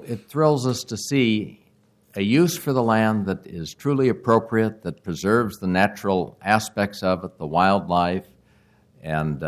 it thrills us to see a use for the land that is truly appropriate, that preserves the natural aspects of it, the wildlife, and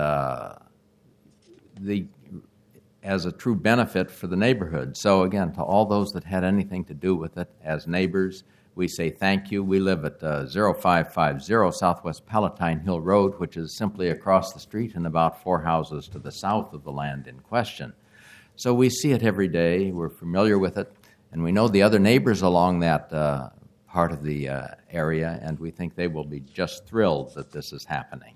as a true benefit for the neighborhood. So again, to all those that had anything to do with it as neighbors, we say thank you. We live at 0550 Southwest Palatine Hill Road, which is simply across the street and about 4 houses to the south of the land in question. So we see it every day. We're familiar with it, and we know the other neighbors along that part of the area, and we think they will be just thrilled that this is happening.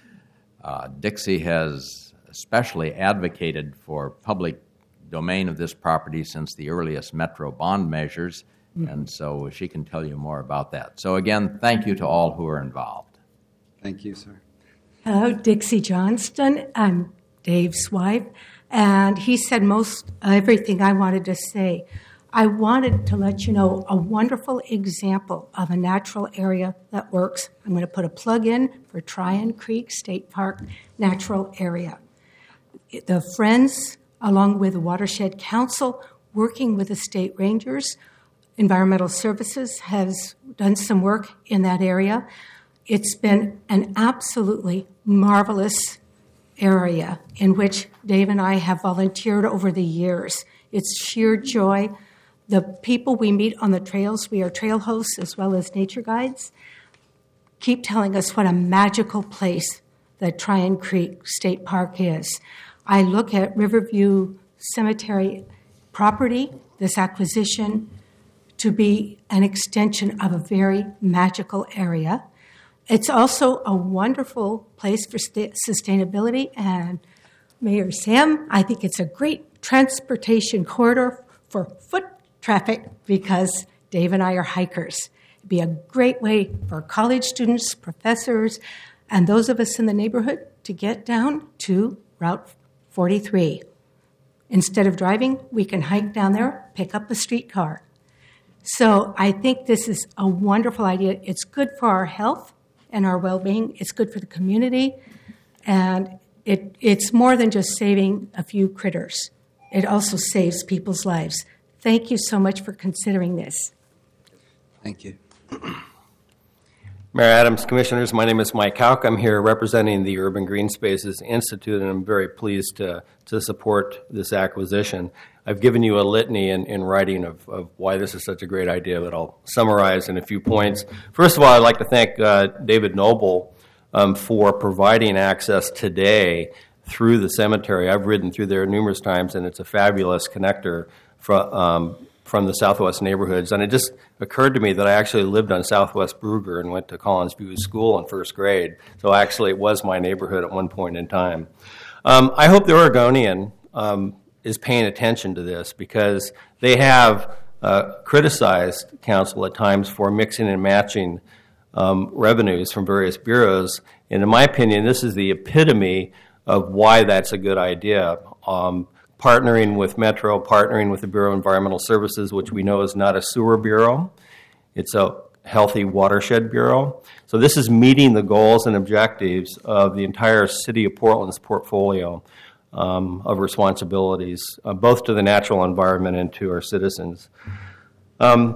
Dixie has especially advocated for public domain of this property since the earliest Metro bond measures, and so she can tell you more about that. So again, thank you to all who are involved. Thank you, sir. Hello, Dixie Johnston. I'm Dave's wife, and he said most everything I wanted to say. I wanted to let you know a wonderful example of a natural area that works. I'm going to put a plug in for Tryon Creek State Park Natural Area. The Friends, along with the Watershed Council, working with the state rangers, Environmental Services has done some work in that area. It's been an absolutely marvelous area in which Dave and I have volunteered over the years. It's sheer joy. The people we meet on the trails, we are trail hosts as well as nature guides, keep telling us what a magical place that Tryon Creek State Park is. I look at Riverview Cemetery property, this acquisition, to be an extension of a very magical area. It's also a wonderful place for sustainability, and Mayor Sam, I think it's a great transportation corridor for foot traffic because Dave and I are hikers. It'd be a great way for college students, professors, and those of us in the neighborhood to get down to Route 43. Instead of driving, we can hike down there, pick up a streetcar. So I think this is a wonderful idea. It's good for our health and our well-being. It's good for the community. And it's more than just saving a few critters. It also saves people's lives. Thank you so much for considering this. Thank you. Mayor Adams, Commissioners, my name is Mike Hauk. I'm here representing the Urban Green Spaces Institute, and I'm very pleased to support this acquisition. I've given you a litany in writing of why this is such a great idea that I'll summarize in a few points. First of all, I'd like to thank David Noble for providing access today through the cemetery. I've ridden through there numerous times, and it's a fabulous connector from the Southwest neighborhoods. And it just occurred to me that I actually lived on Southwest Brugger and went to Collins View School in first grade. So actually it was my neighborhood at one point in time. I hope the Oregonian is paying attention to this because they have criticized council at times for mixing and matching revenues from various bureaus. And in my opinion, this is the epitome of why that's a good idea. Partnering with Metro, partnering with the Bureau of Environmental Services, which we know is not a sewer bureau. It's a healthy watershed bureau. So this is meeting the goals and objectives of the entire city of Portland's portfolio of responsibilities, both to the natural environment and to our citizens. I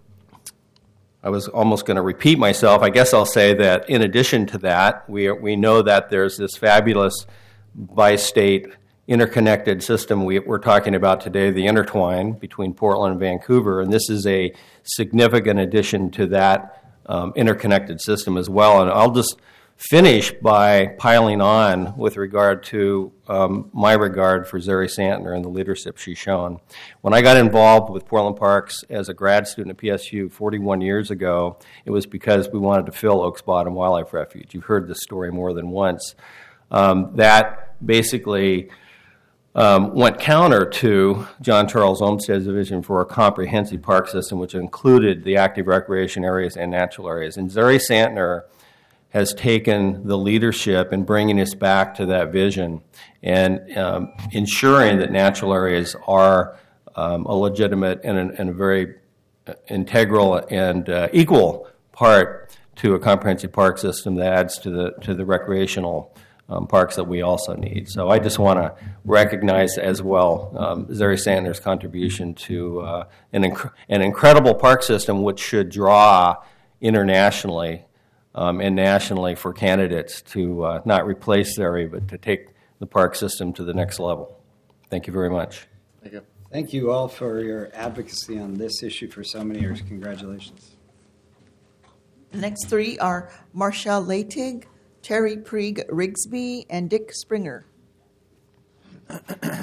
was almost going to repeat myself. I guess I'll say that in addition to that, we know that there's this fabulous bi-state interconnected system we're talking about today, the intertwine between Portland and Vancouver, and this is a significant addition to that interconnected system as well. And I'll just finish by piling on with regard to my regard for Zeri Santner and the leadership she's shown. When I got involved with Portland Parks as a grad student at PSU 41 years ago, it was because we wanted to fill Oaks Bottom Wildlife Refuge. You've heard this story more than once. That basically went counter to John Charles Olmsted's vision for a comprehensive park system, which included the active recreation areas and natural areas. And Zeri Santner has taken the leadership in bringing us back to that vision and ensuring that natural areas are a legitimate and a very integral and equal part to a comprehensive park system that adds to the recreational parks that we also need. So I just want to recognize as well Zeri Sanders' contribution to an incredible park system which should draw internationally and nationally for candidates to not replace Zeri, but to take the park system to the next level. Thank you very much. Thank you. Thank you all for your advocacy on this issue for so many years. Congratulations. The next three are Marcia Latig, Terry Prieg Rigsby, and Dick Springer. Good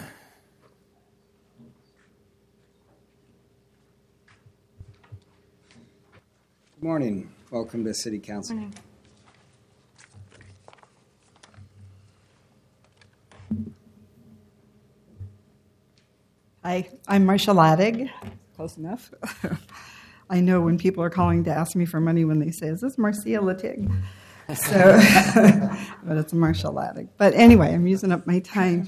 morning. Welcome to City Council. Morning. Hi, I'm Marcia Ladig. Close enough. I know when people are calling to ask me for money when they say, "Is this Marcia Latig?" So, but it's Marcia Ladig. But anyway, I'm using up my time.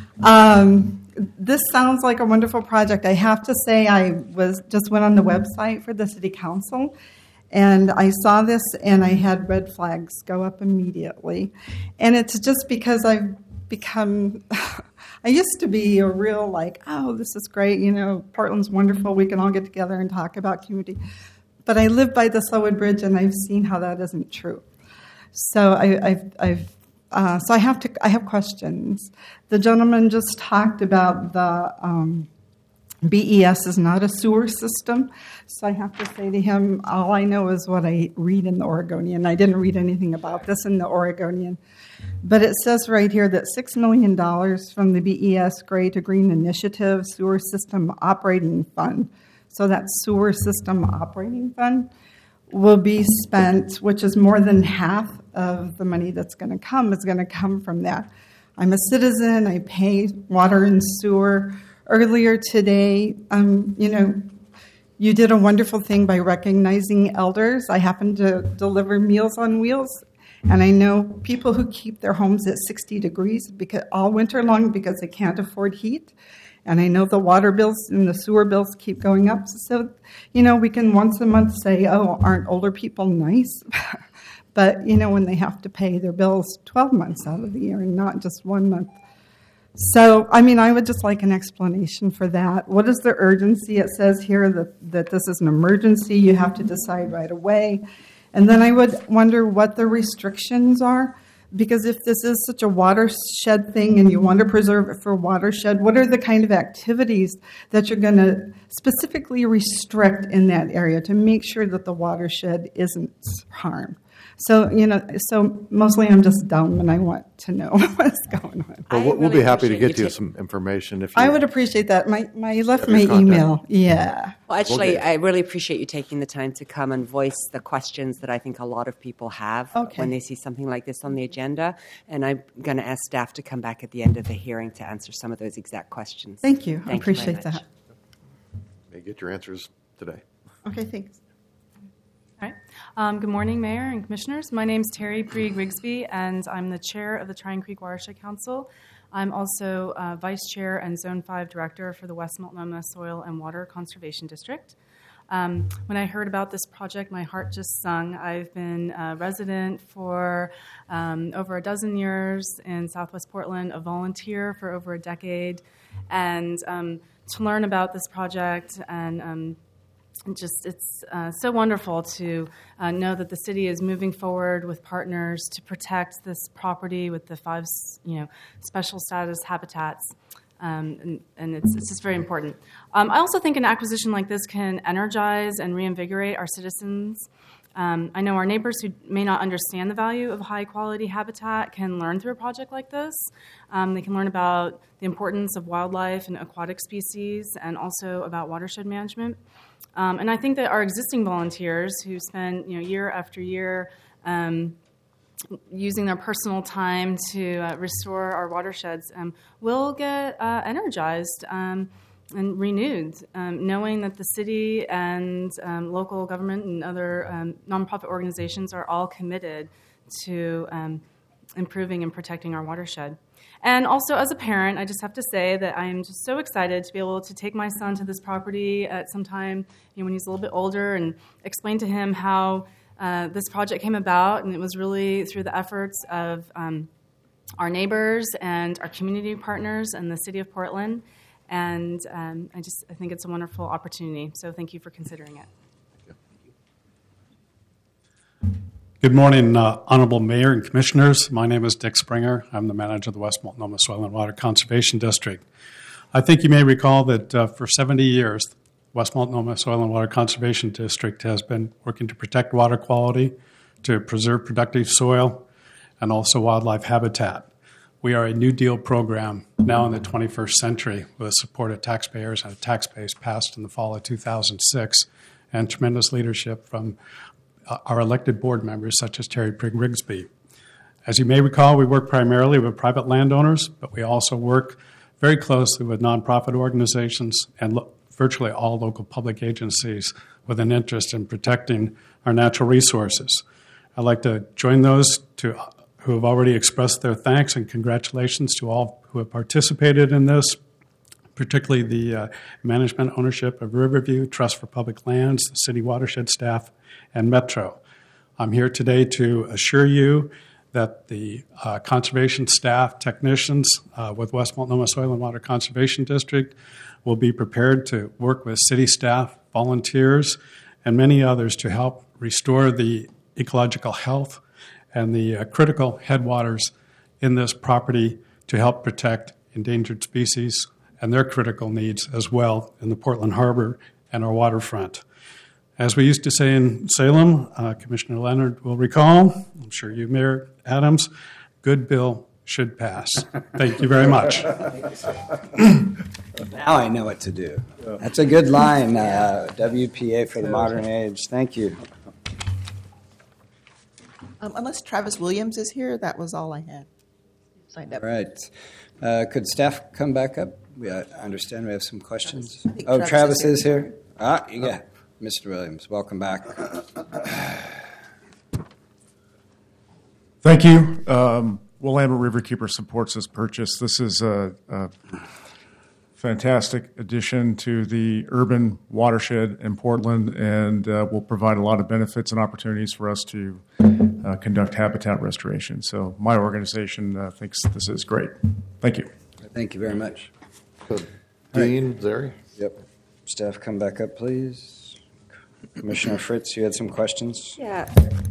This sounds like a wonderful project. I have to say, I just went on the website for the City Council, and I saw this, and I had red flags go up immediately. And it's just because I've become, I used to be a real oh, this is great, Portland's wonderful, we can all get together and talk about community. But I live by the Selwood Bridge, and I've seen how that isn't true. So I have questions. The gentleman just talked about the BES is not a sewer system. So I have to say to him, all I know is what I read in the Oregonian. I didn't read anything about this in the Oregonian. But it says right here that $6 million from the BES Gray to Green Initiative Sewer System Operating Fund, so that Sewer System Operating Fund, will be spent, which is more than half of the money that's going to come is going to come from that. I'm a citizen. I pay water and sewer. Earlier today, you did a wonderful thing by recognizing elders. I happen to deliver Meals on Wheels, and I know people who keep their homes at 60 degrees all winter long because they can't afford heat. And I know the water bills and the sewer bills keep going up. So, we can once a month say, oh, aren't older people nice? But, when they have to pay their bills 12 months out of the year and not just 1 month. So, I would just like an explanation for that. What is the urgency? It says here that this is an emergency. You have to decide right away. And then I would wonder what the restrictions are. Because if this is such a watershed thing and you want to preserve it for watershed, what are the kind of activities that you're going to specifically restrict in that area to make sure that the watershed isn't harmed? So, so mostly I'm just dumb and I want to know what's going on. Well, we'll be happy to get you some information if you... I would appreciate that. I left my email. Yeah. Well, actually, I really appreciate you taking the time to come and voice the questions that I think a lot of people have when they see something like this on the agenda. And I'm going to ask staff to come back at the end of the hearing to answer some of those exact questions. Thank you. I appreciate that. May get your answers today. Okay, thanks. All right. Good morning, Mayor and Commissioners. My name is Terry Prieg Rigsby, and I'm the chair of the Trine Creek Watershed Council. I'm also Vice Chair and Zone 5 Director for the West Multnomah Soil and Water Conservation District. When I heard about this project, my heart just sung. I've been a resident for over a dozen years in Southwest Portland, a volunteer for over a decade, and to learn about this project and it's so wonderful to know that the city is moving forward with partners to protect this property with the 5, special status habitats, and it's just very important. I also think an acquisition like this can energize and reinvigorate our citizens. I know our neighbors who may not understand the value of high-quality habitat can learn through a project like this. They can learn about the importance of wildlife and aquatic species and also about watershed management. And I think that our existing volunteers who spend year after year using their personal time to restore our watersheds will get energized and renewed, knowing that the city and local government and other nonprofit organizations are all committed to improving and protecting our watershed. And also, as a parent, I just have to say that I am just so excited to be able to take my son to this property at some time when he's a little bit older and explain to him how this project came about. And it was really through the efforts of our neighbors and our community partners in the city of Portland. And I think it's a wonderful opportunity. So thank you for considering it. Good morning, Honorable Mayor and Commissioners. My name is Dick Springer. I'm the manager of the West Multnomah Soil and Water Conservation District. I think you may recall that for 70 years, West Multnomah Soil and Water Conservation District has been working to protect water quality, to preserve productive soil, and also wildlife habitat. We are a New Deal program now in the 21st century with support of taxpayers and a tax base passed in the fall of 2006 and tremendous leadership from our elected board members such as Terry Prigg Rigsby. As you may recall, we work primarily with private landowners, but we also work very closely with nonprofit organizations and virtually all local public agencies with an interest in protecting our natural resources. I'd like to join those who have already expressed their thanks and congratulations to all who have participated in this, particularly the management ownership of Riverview, Trust for Public Lands, the city watershed staff, and Metro. I'm here today to assure you that the conservation staff, technicians with West Multnomah Soil and Water Conservation District will be prepared to work with city staff, volunteers, and many others to help restore the ecological health and the critical headwaters in this property to help protect endangered species and their critical needs as well in the Portland Harbor and our waterfront. As we used to say in Salem, Commissioner Leonard will recall, I'm sure you, Mayor Adams, good bill should pass. Thank you very much. Now I know what to do. That's a good line, WPA for the modern age. Thank you. Unless Travis Williams is here, that was all I had signed up. All right. Could staff come back up? I understand we have some questions. Travis is here. Yeah. Mr. Williams, welcome back. Thank you. Willamette Riverkeeper supports this purchase. This is a fantastic addition to the urban watershed in Portland and will provide a lot of benefits and opportunities for us to conduct habitat restoration. So my organization thinks this is great. Thank you. Thank you very much. Dean, Zary? Yep. Staff, come back up, please. Commissioner Fritz, you had some questions? Yeah.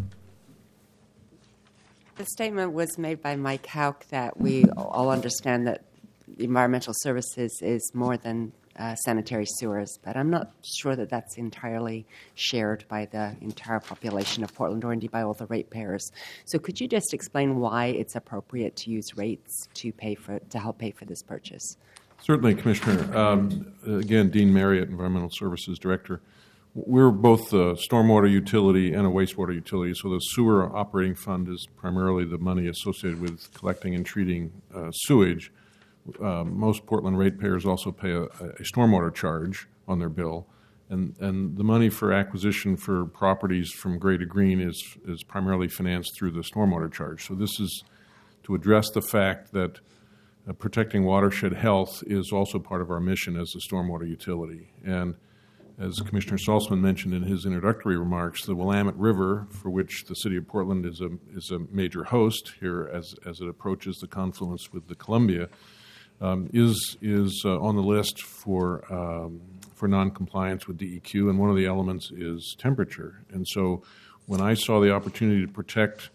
The statement was made by Mike Hauk that we all understand that environmental services is more than sanitary sewers, but I'm not sure that that's entirely shared by the entire population of Portland or indeed by all the ratepayers. So could you just explain why it's appropriate to use rates to help pay for this purchase? Certainly, Commissioner. Again, Dean Marriott, Environmental Services Director. We're both a stormwater utility and a wastewater utility, so the sewer operating fund is primarily the money associated with collecting and treating sewage. Most Portland ratepayers also pay a stormwater charge on their bill, and the money for acquisition for properties from gray to green is primarily financed through the stormwater charge. So this is to address the fact that protecting watershed health is also part of our mission as a stormwater utility. And as Commissioner Saltzman mentioned in his introductory remarks, the Willamette River, for which the City of Portland is a major host here as it approaches the confluence with the Columbia, is on the list for noncompliance with DEQ, and one of the elements is temperature. And so, when I saw the opportunity to protect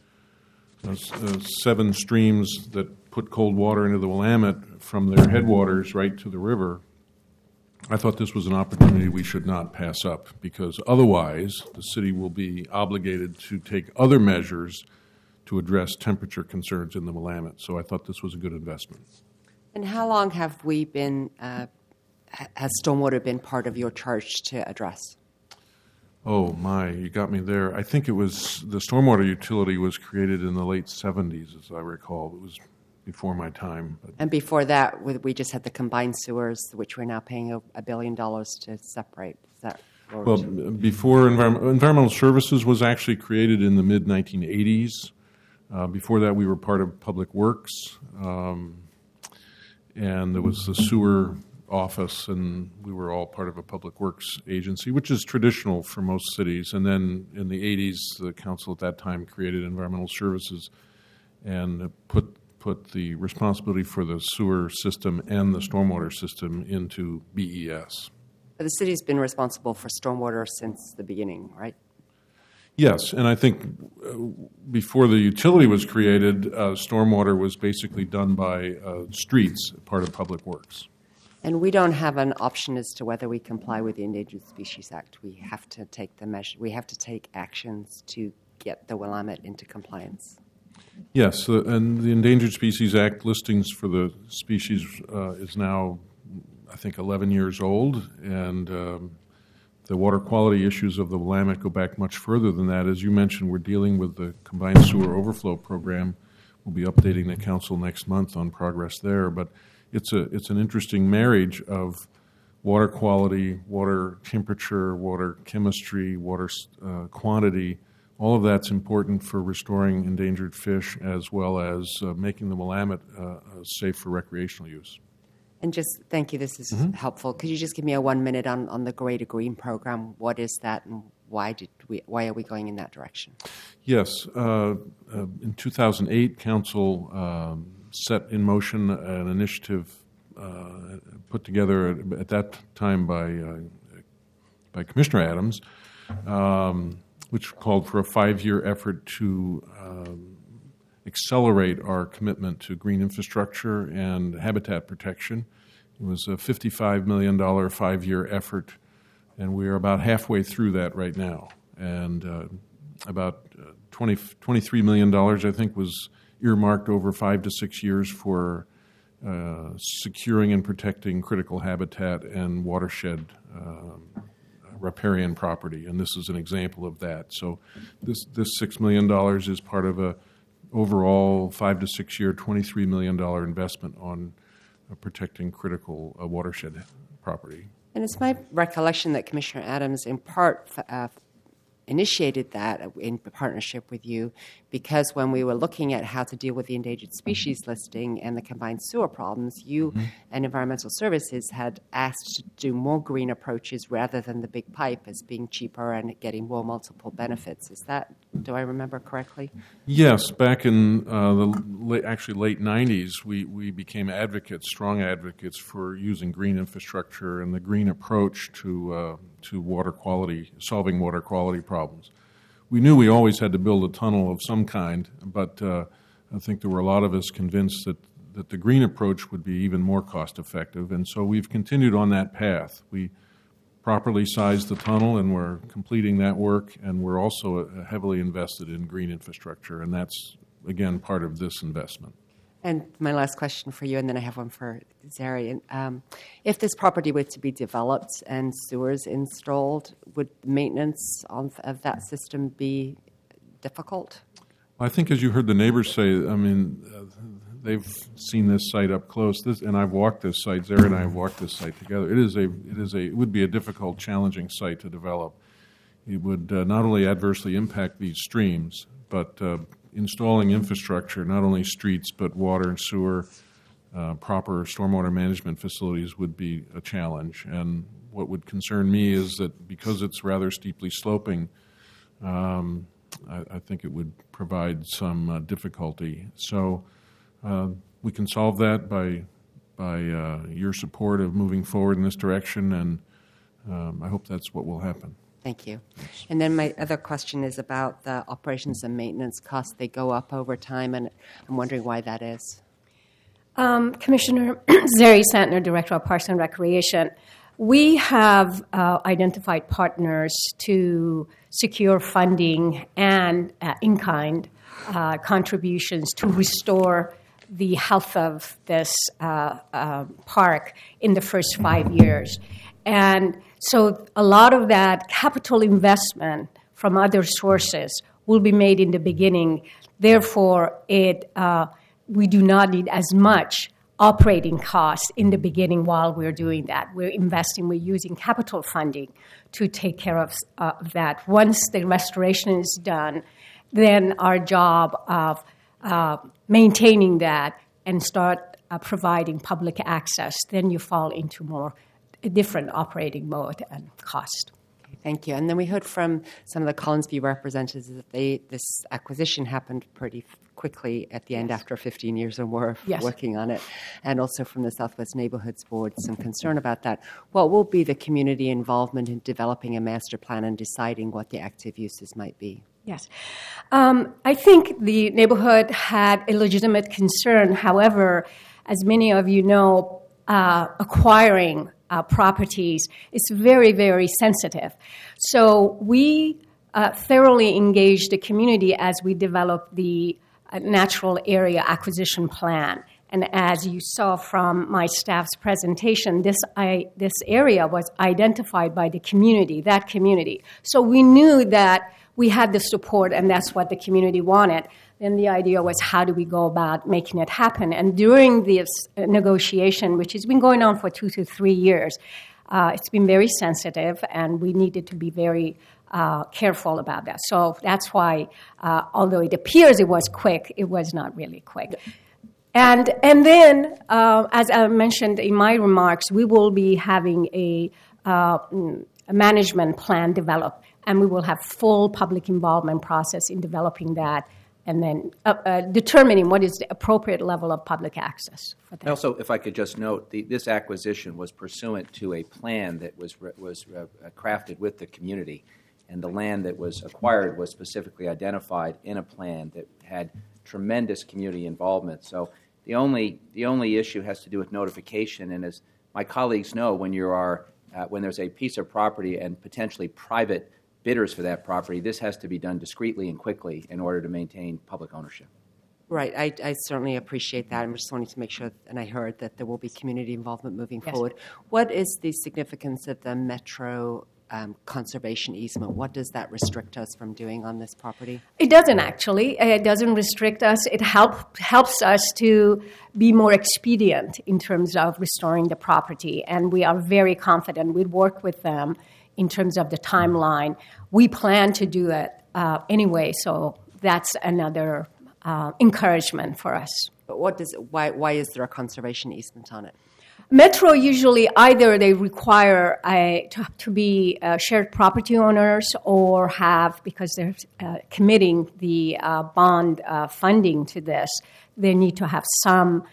7 streams that put cold water into the Willamette from their headwaters right to the river, I thought this was an opportunity we should not pass up, because otherwise the city will be obligated to take other measures to address temperature concerns in the Willamette. So I thought this was a good investment. And how long have we been, has stormwater been part of your charge to address? Oh my, you got me there. I think it was, the stormwater utility was created in the late 70s, as I recall. It was before my time. And before that, we just had the combined sewers, which we're now paying $1 billion to separate. Is that well, before Environmental Services was actually created in the mid-1980s. Before that, we were part of Public Works, and there was the sewer office, and we were all part of a Public Works agency, which is traditional for most cities. And then in the 80s, the council at that time created Environmental Services and put put the responsibility for the sewer system and the stormwater system into BES. But the city's been responsible for stormwater since the beginning, right? Yes, and I think before the utility was created, stormwater was basically done by streets, part of Public Works. And we don't have an option as to whether we comply with the Endangered Species Act. We have to take the measure. We have to take actions to get the Willamette into compliance. Yes, and the Endangered Species Act listings for the species is now, I think, 11 years old, and the water quality issues of the Willamette go back much further than that. As you mentioned, we're dealing with the Combined Sewer Overflow Program. We'll be updating the council next month on progress there, but it's an interesting marriage of water quality, water temperature, water chemistry, water quantity. All of that's important for restoring endangered fish as well as making the Willamette safe for recreational use. And just thank you, this is helpful. Could you just give me a 1 minute on the Greater Green program? What is that, and why are we going in that direction? Yes. In 2008, Council set in motion an initiative put together at that time by Commissioner Adams, which called for a 5-year effort to accelerate our commitment to green infrastructure and habitat protection. It was a $55 million 5-year effort, and we are about halfway through that right now. And about $23 million, I think, was earmarked over 5 to 6 years for securing and protecting critical habitat and watershed riparian property, and this is an example of that. So this $6 million is part of a overall 5 to 6 year, $23 million investment on protecting critical watershed property. And it's my recollection that Commissioner Adams, in part, initiated that in partnership with you, because when we were looking at how to deal with the endangered species listing and the combined sewer problems, you and Environmental Services had asked to do more green approaches rather than the big pipe as being cheaper and getting more multiple benefits. Is that, do I remember correctly? Yes, back in the late 90s, we became strong advocates for using green infrastructure and the green approach to water quality, solving water quality problems. We knew we always had to build a tunnel of some kind, but I think there were a lot of us convinced that the green approach would be even more cost effective, and so we've continued on that path. We properly sized the tunnel, and we're completing that work, and we're also heavily invested in green infrastructure, and that's, again, part of this investment. And my last question for you, and then I have one for Zeri. If this property were to be developed and sewers installed, would maintenance of that system be difficult? I think, as you heard the neighbors say, I mean, they've seen this site up close, and I've walked this site. Zeri and I have walked this site together. It would be a difficult, challenging site to develop. It would not only adversely impact these streams, but installing infrastructure, not only streets, but water and sewer, proper stormwater management facilities would be a challenge. And what would concern me is that because it's rather steeply sloping, I think it would provide some difficulty. So we can solve that by your support of moving forward in this direction, and I hope that's what will happen. Thank you. And then my other question is about the operations and maintenance costs. They go up over time, and I'm wondering why that is. Commissioner Zeri Santner, Director of Parks and Recreation. We have identified partners to secure funding and in-kind contributions to restore the health of this park in the first 5 years. And so a lot of that capital investment from other sources will be made in the beginning. Therefore, we do not need as much operating costs in the beginning while we're doing that. We're using capital funding to take care of that. Once the restoration is done, then our job of maintaining that and start providing public access, then you fall into more different operating mode and cost. Thank you. And then we heard from some of the Collinsview representatives that this acquisition happened pretty quickly at the end after 15 years or more of working on it, and also from the Southwest Neighborhoods Board some concern about that. What will be the community involvement in developing a master plan and deciding what the active uses might be? Yes. I think the neighborhood had a legitimate concern. However, as many of you know, acquiring properties is very, very sensitive. So we thoroughly engaged the community as we developed the natural area acquisition plan. And as you saw from my staff's presentation, this area was identified by the community, that community. So we knew that we had the support, and that's what the community wanted. Then the idea was, how do we go about making it happen? And during this negotiation, which has been going on for 2 to 3 years, it's been very sensitive, and we needed to be very careful about that. So that's why, although it appears it was quick, it was not really quick. And then, as I mentioned in my remarks, we will be having a management plan developed, and we will have full public involvement process in developing that, and then determining what is the appropriate level of public access for that. Also, if I could just note, this acquisition was pursuant to a plan that was crafted with the community, and the land that was acquired was specifically identified in a plan that had tremendous community involvement. So the only issue has to do with notification, and as my colleagues know, when there's a piece of property and potentially private bidders for that property, this has to be done discreetly and quickly in order to maintain public ownership. Right. I certainly appreciate that. I'm just wanting to make sure, and I heard that there will be community involvement moving forward. What is the significance of the Metro conservation easement? What does that restrict us from doing on this property? It doesn't actually. It doesn't restrict us. It helps us to be more expedient in terms of restoring the property, and we are very confident. We work with them in terms of the timeline. We plan to do it anyway, so that's another encouragement for us. But why is there a conservation easement on it? Metro usually either they require to be shared property owners or have, because they're committing the bond funding to this, they need to have some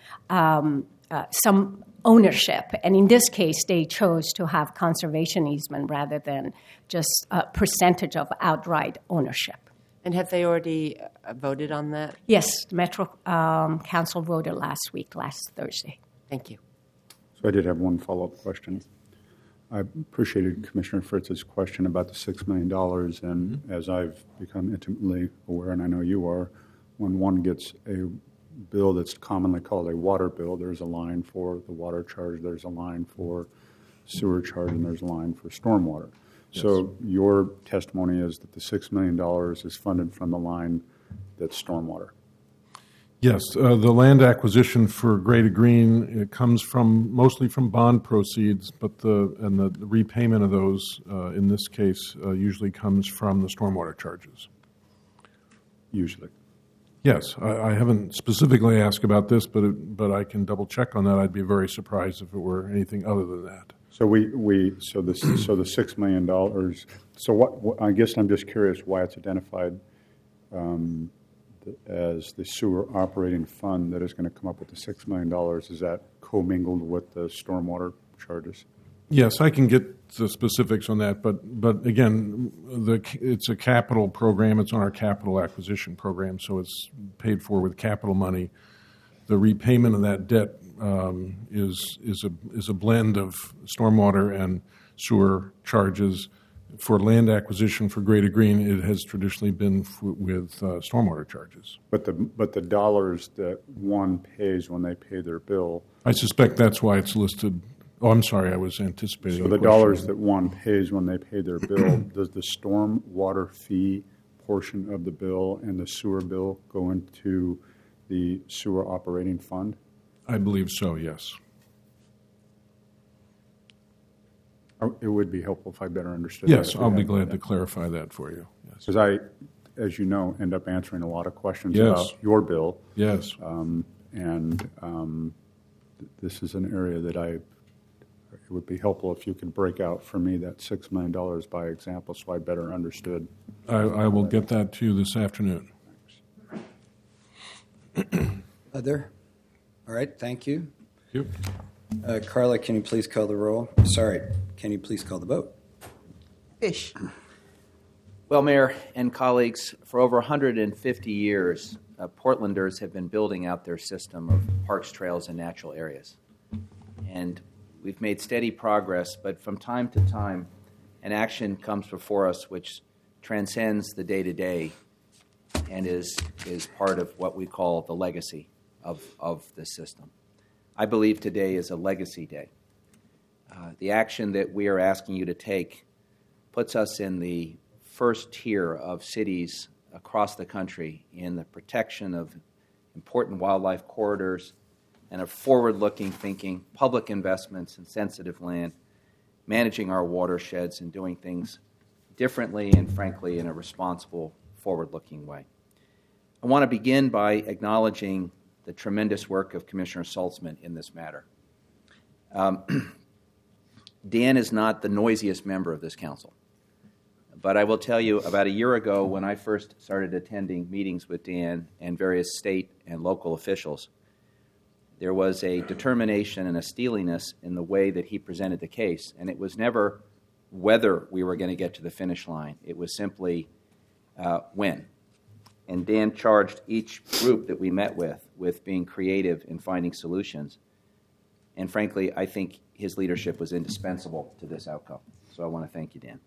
ownership. And in this case, they chose to have conservation easement rather than just a percentage of outright ownership. And have they already voted on that? Yes, the Metro Council voted last Thursday. Thank you. So I did have one follow-up question. I appreciated Commissioner Fritz's question about the $6 million, and as I've become intimately aware, and I know you are, when one gets a bill that's commonly called a water bill, there's a line for the water charge, there's a line for sewer charge, and there's a line for stormwater. Yes. So your testimony is that the $6 million is funded from the line that's stormwater. Yes, the land acquisition for Gray to Green, it comes mostly from bond proceeds, but the repayment of those, in this case, usually comes from the stormwater charges. Usually. Yes, I haven't specifically asked about this, but I can double check on that. I'd be very surprised if it were anything other than that. So so the $6 million. So what? I guess I'm just curious why it's identified as the sewer operating fund that is going to come up with the $6 million. Is that commingled with the stormwater charges? Yes, I can get the specifics on that, but again, it's a capital program. It's on our capital acquisition program, so it's paid for with capital money. The repayment of that debt is a blend of stormwater and sewer charges. For land acquisition for Gray to Green, it has traditionally been with stormwater charges. But the dollars that one pays when they pay their bill. I suspect that's why it's listed. Oh, I'm sorry, I was anticipating. So the dollars that one pays when they pay their bill, does the stormwater fee portion of the bill and the sewer bill go into the sewer operating fund? I believe so, yes. It would be helpful if I better understood. Yes, I'll be glad to clarify that for you. Because I, as you know, end up answering a lot of questions about your bill. Yes. And this is an area that I it would be helpful if you could break out for me that $6 million by example so I better understood. I will get that to you this afternoon. Other? All right, thank you. Thank you. Carla, can you please call the roll? Sorry, can you please call the vote? Fish. Well, Mayor and colleagues, for over 150 years, Portlanders have been building out their system of parks, trails, and natural areas. And we've made steady progress, but from time to time, an action comes before us which transcends the day-to-day and is part of what we call the legacy of this system. I believe today is a legacy day. The action that we are asking you to take puts us in the first tier of cities across the country in the protection of important wildlife corridors and of forward-looking thinking, public investments in sensitive land, managing our watersheds and doing things differently and, frankly, in a responsible, forward-looking way. I want to begin by acknowledging the tremendous work of Commissioner Saltzman in this matter. Dan is not the noisiest member of this council. But I will tell you, about a year ago, when I first started attending meetings with Dan and various state and local officials, there was a determination and a steeliness in the way that he presented the case. And it was never whether we were going to get to the finish line. It was simply when. And Dan charged each group that we met with being creative in finding solutions. And frankly, I think his leadership was indispensable to this outcome. So I want to thank you, Dan.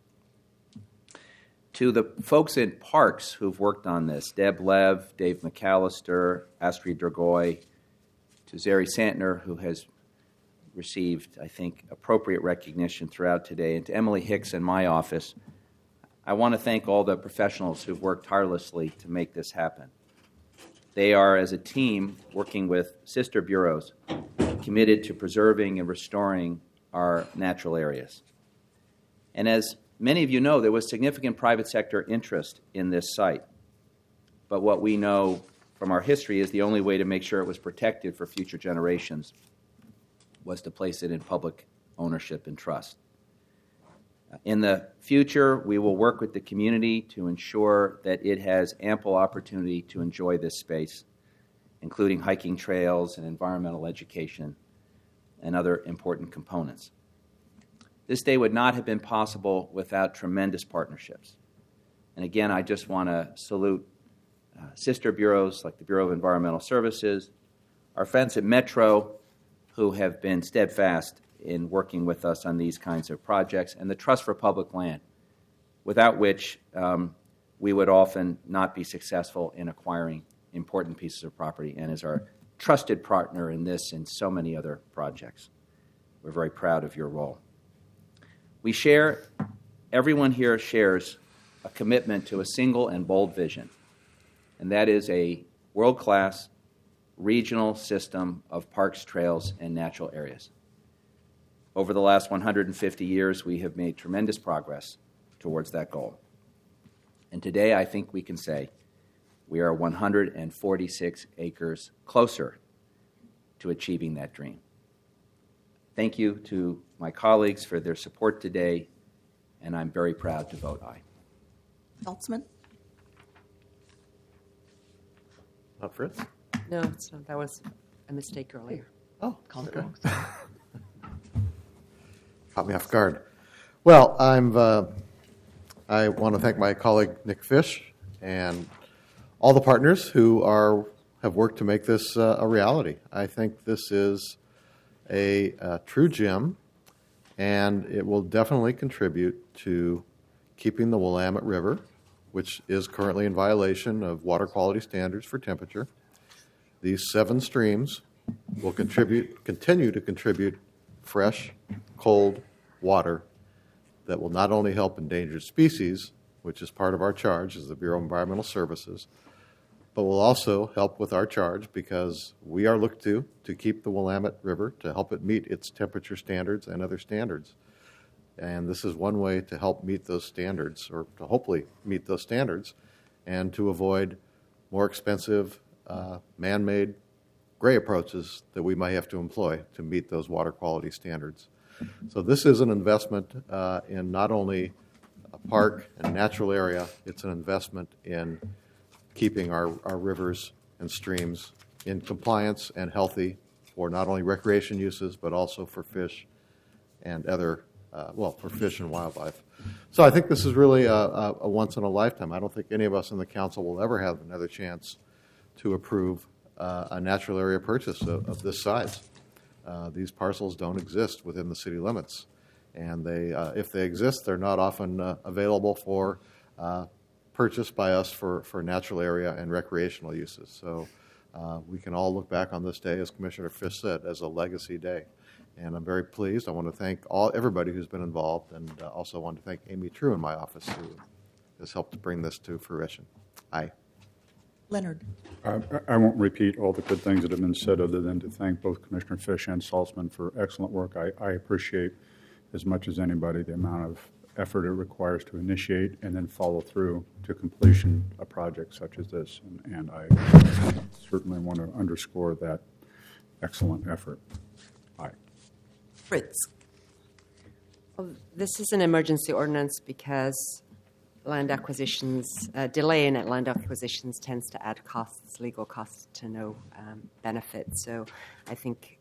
To the folks in parks who've worked on this, Deb Lev, Dave McAllister, Astrid Dragoy, to Zeri Santner, who has received, I think, appropriate recognition throughout today, and to Emily Hicks in my office, I want to thank all the professionals who've worked tirelessly to make this happen. They are, as a team, working with sister bureaus, committed to preserving and restoring our natural areas. And as many of you know, there was significant private sector interest in this site. But what we know from our history is the only way to make sure it was protected for future generations was to place it in public ownership and trust. In the future, we will work with the community to ensure that it has ample opportunity to enjoy this space, including hiking trails and environmental education and other important components. This day would not have been possible without tremendous partnerships. And again, I just want to salute sister bureaus like the Bureau of Environmental Services, our friends at Metro, who have been steadfast in working with us on these kinds of projects, and the Trust for Public Land, without which we would often not be successful in acquiring important pieces of property, and is our trusted partner in this and so many other projects. We're very proud of your role. Everyone here shares a commitment to a single and bold vision, and that is a world-class regional system of parks, trails, and natural areas. Over the last 150 years, we have made tremendous progress towards that goal. And today, I think we can say we are 146 acres closer to achieving that dream. Thank you to my colleagues for their support today, and I'm very proud to vote aye. Saltzman? Not Fritz? No, it's not. That was a mistake earlier. Oh, Called it okay. wrong. Caught me off guard. Well, I want to thank my colleague Nick Fish and all the partners who have worked to make this a reality. I think this is a true gem, and it will definitely contribute to keeping the Willamette River, which is currently in violation of water quality standards for temperature. These 7 streams will continue to contribute fresh, cold water that will not only help endangered species, which is part of our charge as the Bureau of Environmental Services, but will also help with our charge because we are looked to keep the Willamette River, to help it meet its temperature standards and other standards. And this is one way to help meet those standards, or to hopefully meet those standards, and to avoid more expensive man-made gray approaches that we might have to employ to meet those water quality standards. So this is an investment in not only a park and natural area, it's an investment in keeping our rivers and streams in compliance and healthy for not only recreation uses, but also for fish and other, for fish and wildlife. So I think this is really a once in a lifetime. I don't think any of us in the council will ever have another chance to approve a natural area purchase of this size. These parcels don't exist within the city limits. And they, if they exist, they're not often available for purchase by us for natural area and recreational uses. So we can all look back on this day, as Commissioner Fish said, as a legacy day. And I'm very pleased. I want to thank everybody who's been involved, and also want to thank Amy True in my office, who has helped to bring this to fruition. Aye. Leonard. I won't repeat all the good things that have been said, other than to thank both Commissioner Fish and Saltzman for excellent work. I appreciate as much as anybody the amount of effort it requires to initiate and then follow through to completion a project such as this. And I certainly want to underscore that excellent effort. Aye. Fritz. Well, this is an emergency ordinance because land acquisitions, delay in land acquisitions tends to add costs, legal costs, to no benefit. So I think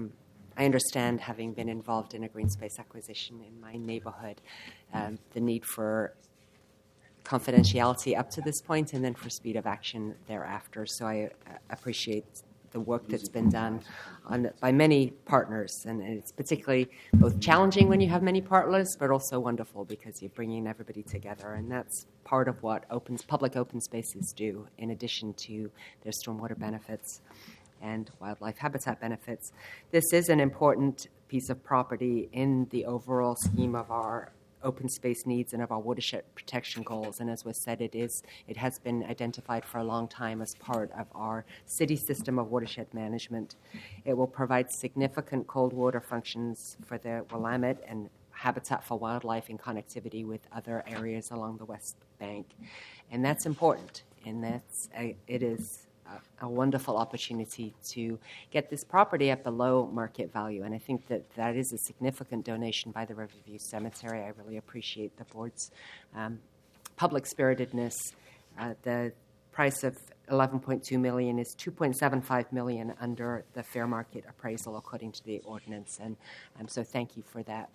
I understand, having been involved in a green space acquisition in my neighborhood, the need for confidentiality up to this point and then for speed of action thereafter. So I appreciate the work that's been done by many partners, and it's particularly both challenging when you have many partners, but also wonderful because you're bringing everybody together, and that's part of what public open spaces do, in addition to their stormwater benefits and wildlife habitat benefits. This is an important piece of property in the overall scheme of our open space needs and of our watershed protection goals. And as was said, it has been identified for a long time as part of our city system of watershed management. It will provide significant cold water functions for the Willamette and habitat for wildlife in connectivity with other areas along the West Bank. And that's important, and it is a wonderful opportunity to get this property at below market value. And I think that is a significant donation by the Riverview Cemetery. I really appreciate the board's public spiritedness. The price of $11.2 million is $2.75 million under the fair market appraisal according to the ordinance. And so thank you for that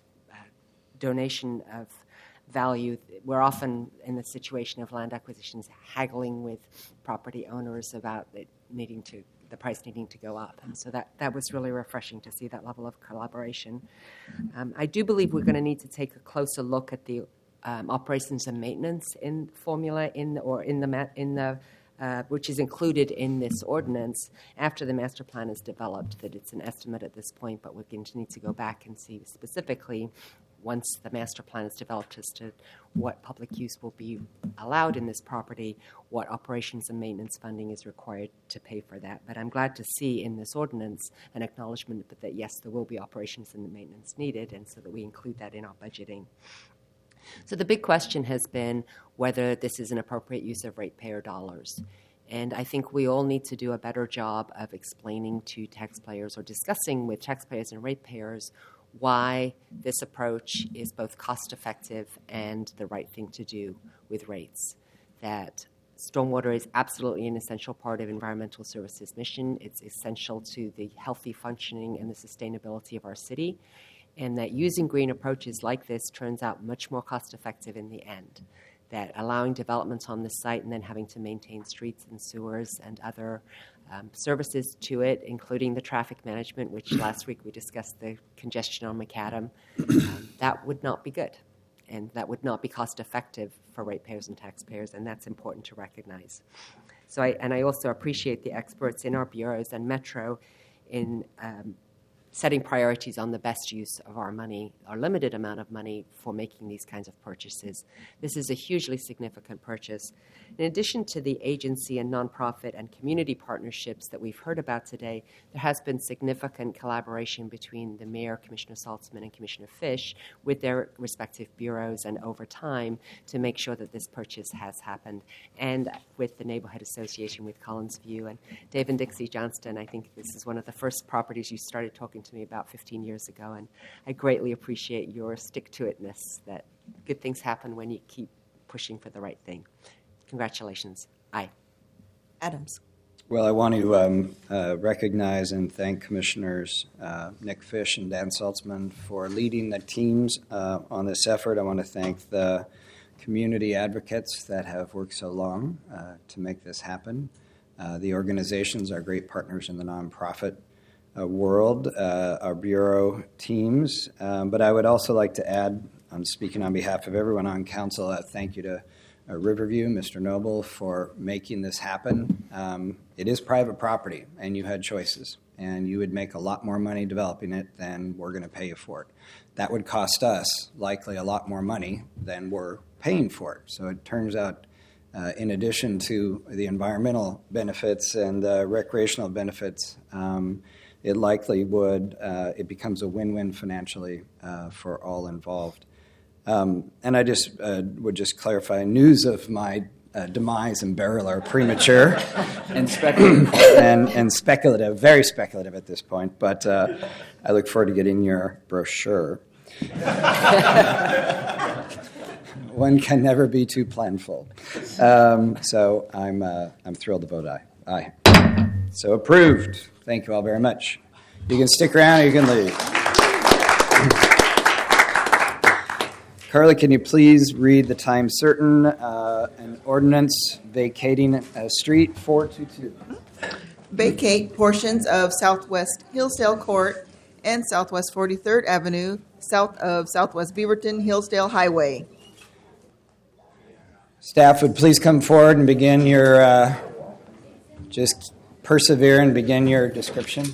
donation of value. We're often in the situation of land acquisitions haggling with property owners about the price needing to go up. And so that was really refreshing to see that level of collaboration. I do believe we're going to need to take a closer look at the operations and maintenance in formula which is included in this ordinance after the master plan is developed. That it's an estimate at this point, but we're going to need to go back and see specifically, once the master plan is developed, as to what public use will be allowed in this property, what operations and maintenance funding is required to pay for that. But I'm glad to see in this ordinance an acknowledgement that, yes, there will be operations and maintenance needed, and so that we include that in our budgeting. So the big question has been whether this is an appropriate use of ratepayer dollars. And I think we all need to do a better job of explaining to taxpayers or discussing with taxpayers and ratepayers why this approach is both cost-effective and the right thing to do with rates. That stormwater is absolutely an essential part of environmental services mission. It's essential to the healthy functioning and the sustainability of our city, and that using green approaches like this turns out much more cost-effective in the end. That allowing development on this site and then having to maintain streets and sewers and other services to it, including the traffic management, which last week we discussed the congestion on McAdam, that would not be good. And that would not be cost-effective for ratepayers and taxpayers, and that's important to recognize. So I also appreciate the experts in our bureaus and Metro in setting priorities on the best use of our money, our limited amount of money, for making these kinds of purchases. This is a hugely significant purchase. In addition to the agency and nonprofit and community partnerships that we've heard about today, there has been significant collaboration between the mayor, Commissioner Saltzman, and Commissioner Fish with their respective bureaus and over time to make sure that this purchase has happened, and with the neighborhood association with Collins View. And Dave and Dixie Johnston, I think this is one of the first properties you started talking talking to me about 15 years ago, and I greatly appreciate your stick-to-itness, that good things happen when you keep pushing for the right thing. Congratulations. Aye. Adams. Well, I want to recognize and thank Commissioners Nick Fish and Dan Saltzman for leading the teams on this effort. I want to thank the community advocates that have worked so long to make this happen. The organizations are great partners in the nonprofit world, our Bureau teams. But I would also like to add, I'm speaking on behalf of everyone on council, thank you to Riverview, Mr. Noble, for making this happen. It is private property, and you had choices, and you would make a lot more money developing it than we're going to pay you for it. That would cost us likely a lot more money than we're paying for it. So it turns out, in addition to the environmental benefits and recreational benefits, it likely would, it becomes a win-win financially for all involved. And I just would just clarify, news of my demise and burial are premature and speculative. and speculative, very speculative at this point, but I look forward to getting your brochure. One can never be too planful. So I'm thrilled to vote aye. Aye. So approved. Thank you all very much. You can stick around or you can leave. Carly, can you please read the time certain, an ordinance vacating Street 422? Vacate portions of Southwest Hillsdale Court and Southwest 43rd Avenue, south of Southwest Beaverton Hillsdale Highway. Staff would please come forward and begin your, just persevere and begin your description.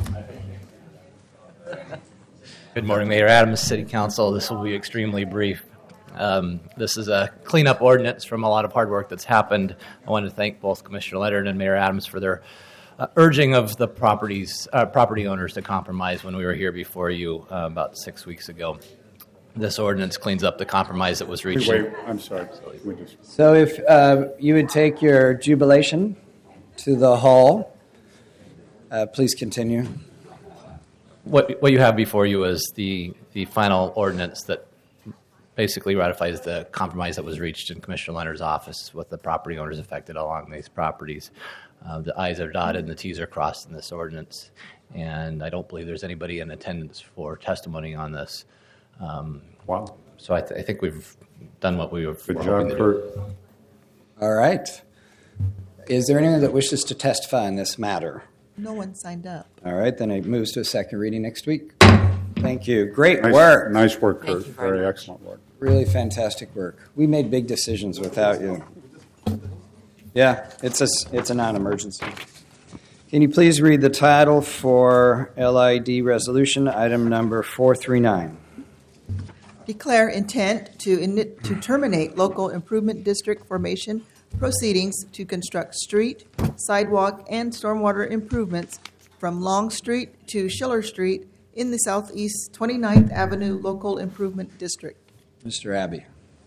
Good morning, Mayor Adams, City Council. This will be extremely brief. This is a cleanup ordinance from a lot of hard work that's happened. I want to thank both Commissioner Leonard and Mayor Adams for their urging of the property owners to compromise when we were here before you about 6 weeks ago. This ordinance cleans up the compromise that was reached. Wait, I'm sorry. So if you would take your jubilation to the hall, please continue. What you have before you is the final ordinance that basically ratifies the compromise that was reached in Commissioner Leonard's office with the property owners affected along these properties. The I's are dotted and the T's are crossed in this ordinance, and I don't believe there's anybody in attendance for testimony on this. Wow. So I think we've done what we were Good hoping job, to Kurt. do. All right. Is there anyone that wishes to testify on this matter? No one signed up. All right, then it moves to a second reading next week. Thank you. Great work. Nice work, Kurt. Very excellent work. Really fantastic work. We made big decisions without you. Yeah, it's a non-emergency. Can you please read the title for LID resolution item number 439? Declare intent to terminate local improvement district formation proceedings to construct street, sidewalk, and stormwater improvements from Long Street to Schiller Street in the Southeast 29th Avenue Local Improvement District. Mr. Abbey.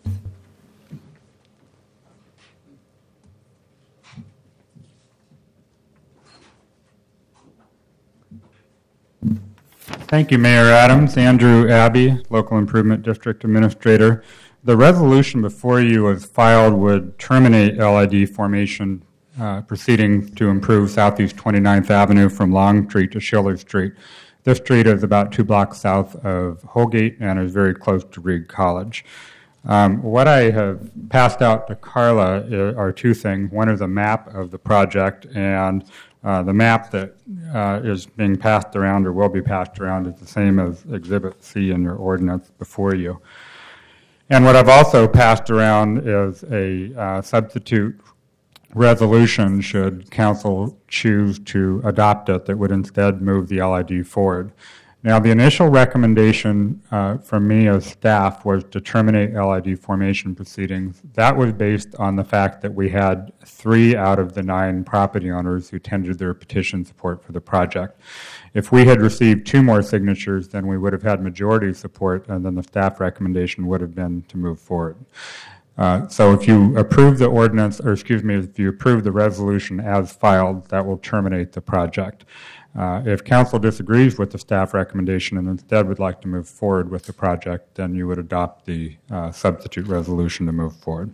Thank you, Mayor Adams. Andrew Abbey, Local Improvement District Administrator. The resolution before you was filed would terminate LID formation proceeding to improve Southeast 29th Avenue from Long Street to Schiller Street. This street is about 2 blocks south of Holgate and is very close to Reed College. What I have passed out to Carla are two things. One is a map of the project, and the map that is being passed around or will be passed around is the same as Exhibit C in your ordinance before you. And what I've also passed around is a substitute resolution should council choose to adopt it that would instead move the LID forward. Now, the initial recommendation from me as staff was to terminate LID formation proceedings. That was based on the fact that we had 3 out of the 9 property owners who tendered their petition support for the project. If we had received 2 more signatures, then we would have had majority support, and then the staff recommendation would have been to move forward. So if you approve the ordinance, or excuse me, if you approve the resolution as filed, that will terminate the project. If council disagrees with the staff recommendation and instead would like to move forward with the project, then you would adopt the substitute resolution to move forward.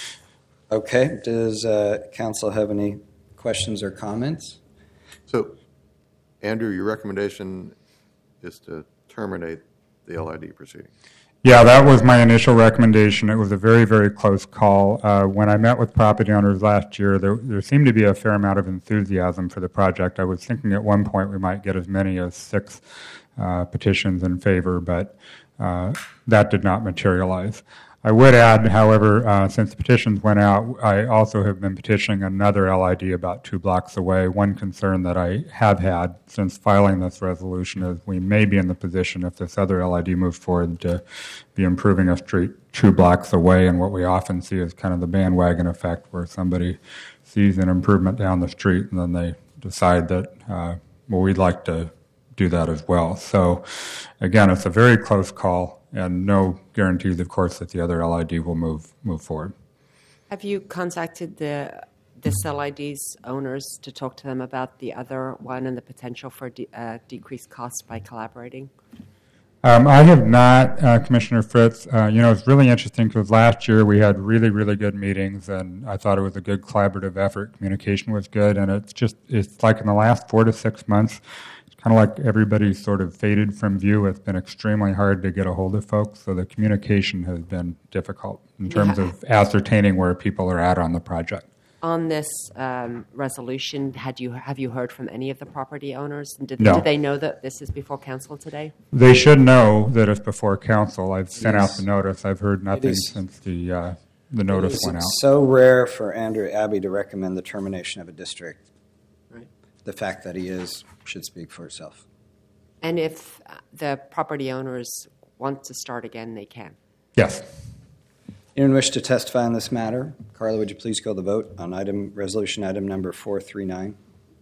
Okay. Does council have any questions or comments? So, Andrew, your recommendation is to terminate the LID proceeding. Yeah, that was my initial recommendation. It was a very, very close call. When I met with property owners last year, there seemed to be a fair amount of enthusiasm for the project. I was thinking at one point we might get as many as 6 petitions in favor, but that did not materialize. I would add, however, since the petitions went out, I also have been petitioning another LID about 2 blocks away. One concern that I have had since filing this resolution is we may be in the position, if this other LID moves forward, to be improving a street 2 blocks away. And what we often see is kind of the bandwagon effect, where somebody sees an improvement down the street and then they decide that, well, we'd like to do that as well. So, again, it's a very close call. And no guarantees, of course, that the other LID will move forward. Have you contacted this LID's owners to talk to them about the other one and the potential for decreased cost by collaborating? I have not, Commissioner Fritz. It's really interesting because last year we had really, really good meetings, and I thought it was a good collaborative effort. Communication was good, and it's like in the last 4 to 6 months, kind of like everybody's sort of faded from view. It's been extremely hard to get a hold of folks, so the communication has been difficult in terms of ascertaining where people are at on the project. On this resolution, have you heard from any of the property owners? No. Did they know that this is before council today? They should know that it's before council. I've sent out the notice. I've heard nothing since the notice went out. It's so rare for Andrew Abbey to recommend the termination of a district. Right. The fact that he should speak for itself. And if the property owners want to start again, they can? Yes. Anyone wish to testify on this matter? Carla, would you please call the vote on resolution item number 439?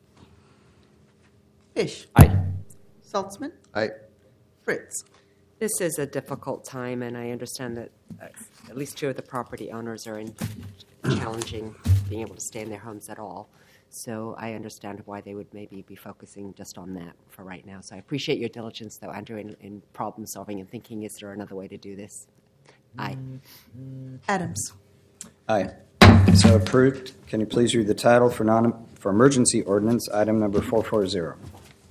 Fish. Aye. Saltzman. Aye. Fritz. This is a difficult time, and I understand that at least 2 of the property owners are in challenging being able to stay in their homes at all. So I understand why they would maybe be focusing just on that for right now. So I appreciate your diligence, though, Andrew, in problem solving and thinking, is there another way to do this? Aye. Adams. Aye. So approved. Can you please read the title for emergency ordinance item number 440?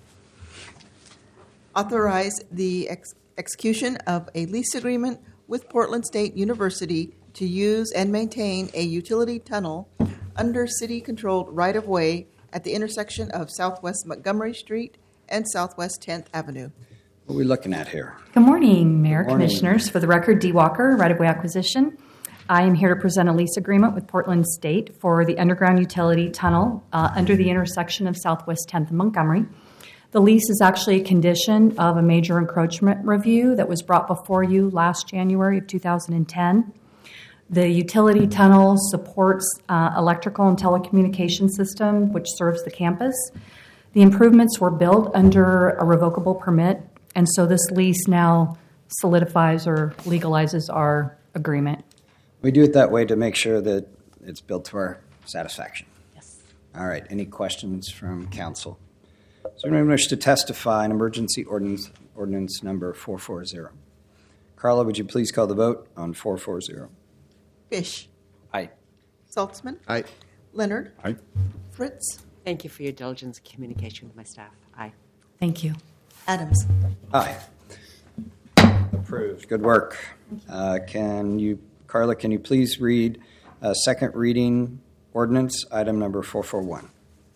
Authorize the execution of a lease agreement with Portland State University to use and maintain a utility tunnel under city-controlled right-of-way at the intersection of Southwest Montgomery Street and Southwest 10th Avenue. What are we looking at here? Good morning, Mayor, Good morning. Commissioners. For the record, Dee Walker, right-of-way acquisition. I am here to present a lease agreement with Portland State for the underground utility tunnel under the intersection of Southwest 10th and Montgomery. The lease is actually a condition of a major encroachment review that was brought before you last January of 2010. The utility tunnel supports electrical and telecommunication system, which serves the campus. The improvements were built under a revocable permit, and so this lease now solidifies or legalizes our agreement. We do it that way to make sure that it's built to our satisfaction. Yes. All right. Any questions from council? So anyone wish to testify on emergency ordinance number 440? Carla, would you please call the vote on 440? Fish. Aye. Saltzman. Aye. Leonard. Aye. Fritz. Thank you for your diligence and communication with my staff. Aye. Thank you. Adams. Aye. Approved. Good work. Carla, can you please read second reading ordinance item number 441?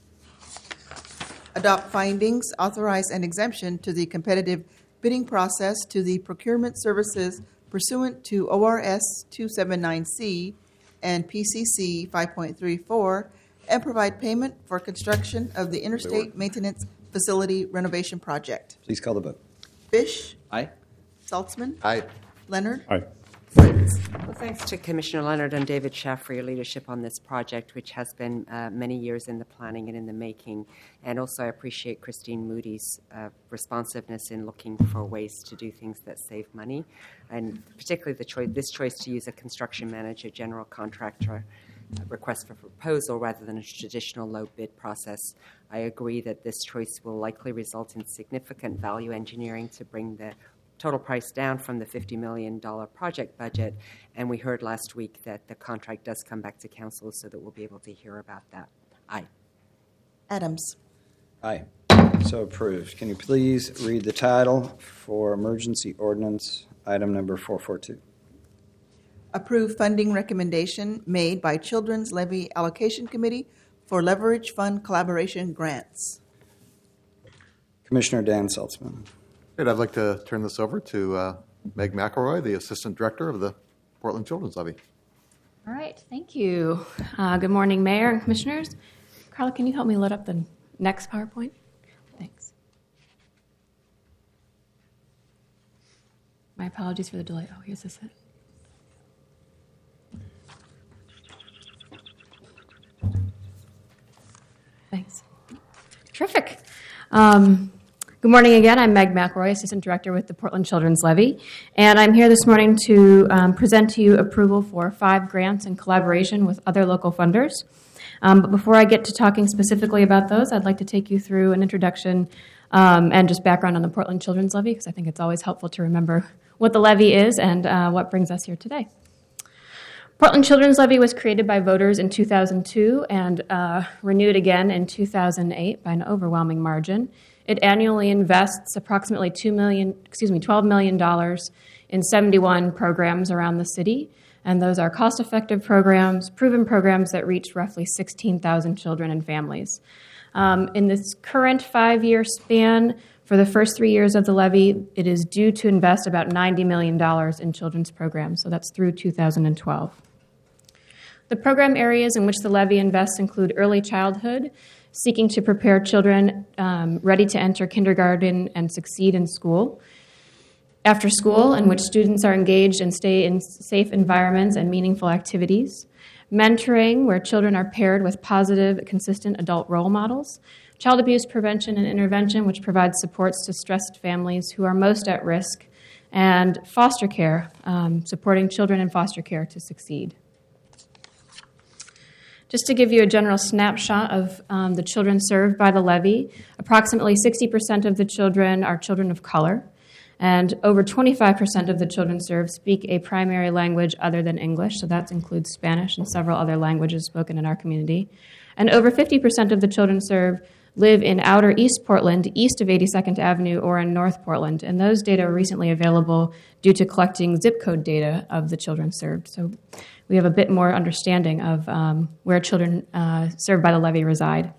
Adopt findings, authorize an exemption to the competitive bidding process to the procurement services pursuant to ORS 279C and PCC 5.34, and provide payment for construction of the Interstate Maintenance Facility Renovation Project. Please call the vote. Fish. Aye. Saltzman. Aye. Leonard. Aye. Fritz. Well, thanks to Commissioner Leonard and David Schaff for your leadership on this project, which has been many years in the planning and in the making. And also I appreciate Christine Moody's responsiveness in looking for ways to do things that save money, and particularly this choice to use a construction manager, general contractor, request for proposal rather than a traditional low bid process. I agree that this choice will likely result in significant value engineering to bring the total price down from the $50 million project budget, and we heard last week that the contract does come back to council so that we'll be able to hear about that. Aye. Adams. Aye. So approved. Can you please read the title for emergency ordinance item number 442? Approve funding recommendation made by Children's Levy Allocation Committee for Leverage Fund Collaboration Grants. Commissioner Dan Saltzman. Good. I'd like to turn this over to Meg McElroy, the Assistant Director of the Portland Children's Levy. All right, thank you. Good morning, Mayor and Commissioners. Carla, can you help me load up the next PowerPoint? Thanks. My apologies for the delay. Oh, here's this. Thanks. Terrific. Good morning again. I'm Meg McElroy, Assistant Director with the Portland Children's Levy, and I'm here this morning to present to you approval for 5 grants in collaboration with other local funders. But before I get to talking specifically about those, I'd like to take you through an introduction and just background on the Portland Children's Levy, because I think it's always helpful to remember what the levy is and what brings us here today. Portland Children's Levy was created by voters in 2002 and renewed again in 2008 by an overwhelming margin. It annually invests approximately $12 million in 71 programs around the city, and those are cost-effective programs, proven programs that reach roughly 16,000 children and families. In this current 5-year span, for the first 3 years of the levy, it is due to invest about $90 million in children's programs, so that's through 2012. The program areas in which the levy invests include early childhood, seeking to prepare children ready to enter kindergarten and succeed in school. After school, in which students are engaged and stay in safe environments and meaningful activities. Mentoring, where children are paired with positive, consistent adult role models. Child abuse prevention and intervention, which provides supports to stressed families who are most at risk. And foster care, supporting children in foster care to succeed. Just to give you a general snapshot of the children served by the levy, approximately 60% of the children are children of color, and over 25% of the children served speak a primary language other than English, so that includes Spanish and several other languages spoken in our community. And over 50% of the children served live in outer East Portland, east of 82nd Avenue, or in North Portland, and those data are recently available due to collecting zip code data of the children served. So we have a bit more understanding of where children served by the levy reside.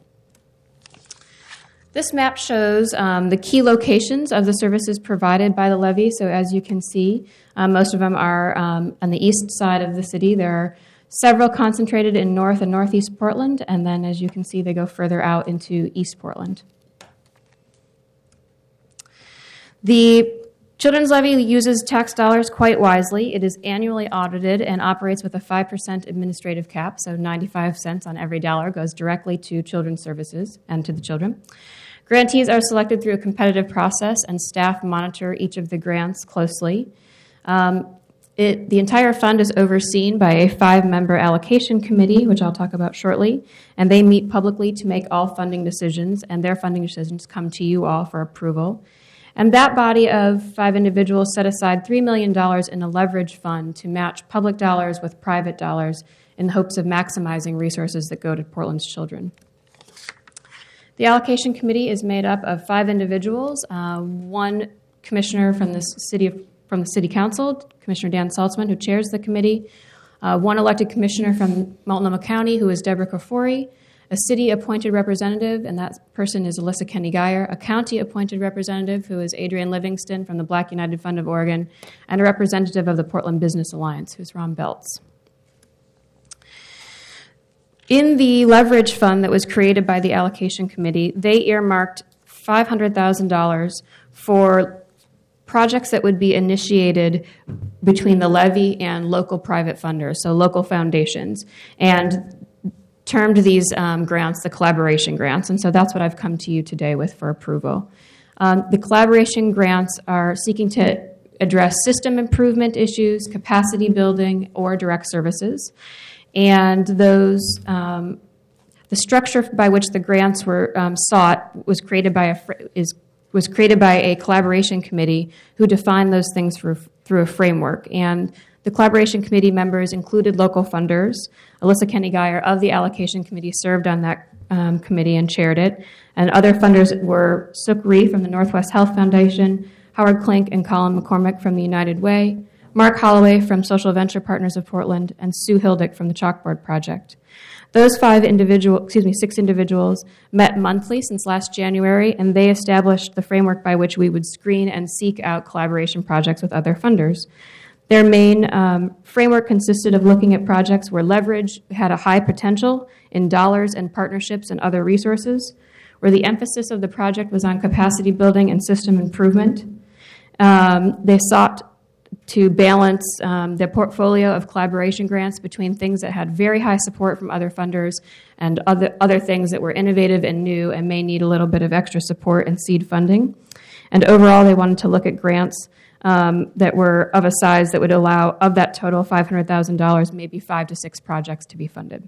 This map shows the key locations of the services provided by the levy. So as you can see, most of them are on the east side of the city. There are several concentrated in North and Northeast Portland, and then as you can see, they go further out into East Portland. The Children's Levy uses tax dollars quite wisely. It is annually audited and operates with a 5% administrative cap, so 95 cents on every dollar goes directly to children's services and to the children. Grantees are selected through a competitive process, and staff monitor each of the grants closely. The entire fund is overseen by a 5-member allocation committee, which I'll talk about shortly, and they meet publicly to make all funding decisions, and their funding decisions come to you all for approval. And that body of 5 individuals set aside $3 million in a leverage fund to match public dollars with private dollars in the hopes of maximizing resources that go to Portland's children. The allocation committee is made up of 5 individuals, 1 commissioner from the City Council, Commissioner Dan Saltzman, who chairs the committee, 1 elected commissioner from Multnomah County, who is Deborah Kafori, a city-appointed representative, and that person is Alyssa Kenny-Geyer, a county-appointed representative, who is Adrian Livingston from the Black United Fund of Oregon, and a representative of the Portland Business Alliance, who's Ron Beltz. In the leverage fund that was created by the allocation committee, they earmarked $500,000 for projects that would be initiated between the levy and local private funders, so local foundations, and termed these grants the collaboration grants, and so that's what I've come to you today with for approval. The collaboration grants are seeking to address system improvement issues, capacity building, or direct services. And those the structure by which the grants were sought was created by a collaboration committee who defined those things through a framework. And the collaboration committee members included local funders. Alyssa Kenny-Geyer of the allocation committee served on that committee and chaired it. And other funders were Sook Ree from the Northwest Health Foundation, Howard Klink and Colin McCormick from the United Way, Mark Holloway from Social Venture Partners of Portland, and Sue Hildick from the Chalkboard Project. Those 6 individuals met monthly since last January, and they established the framework by which we would screen and seek out collaboration projects with other funders. Their main framework consisted of looking at projects where leverage had a high potential in dollars and partnerships and other resources, where the emphasis of the project was on capacity building and system improvement. They sought to balance their portfolio of collaboration grants between things that had very high support from other funders and other things that were innovative and new and may need a little bit of extra support and seed funding. And overall, they wanted to look at grants that were of a size that would allow, of that total $500,000, maybe 5 to 6 projects to be funded.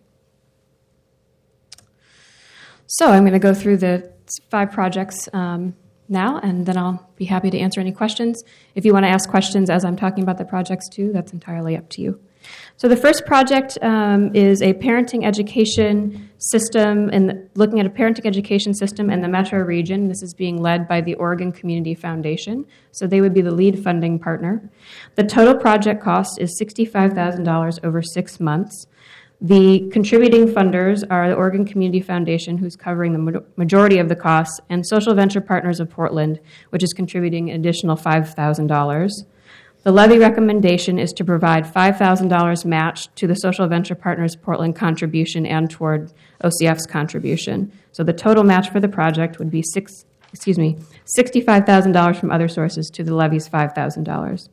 So I'm going to go through the 5 projects now, and then I'll be happy to answer any questions. If you want to ask questions as I'm talking about the projects too, that's entirely up to you. So the first project is a parenting education system, and looking at a parenting education system in the metro region. This is being led by the Oregon Community Foundation, so they would be the lead funding partner. The total project cost is $65,000 over 6 months. The contributing funders are the Oregon Community Foundation, who's covering the majority of the costs, and Social Venture Partners of Portland, which is contributing an additional $5,000. The levy recommendation is to provide $5,000 matched to the Social Venture Partners Portland contribution and toward OCF's contribution. So the total match for the project would be $65,000 from other sources to the levy's $5,000.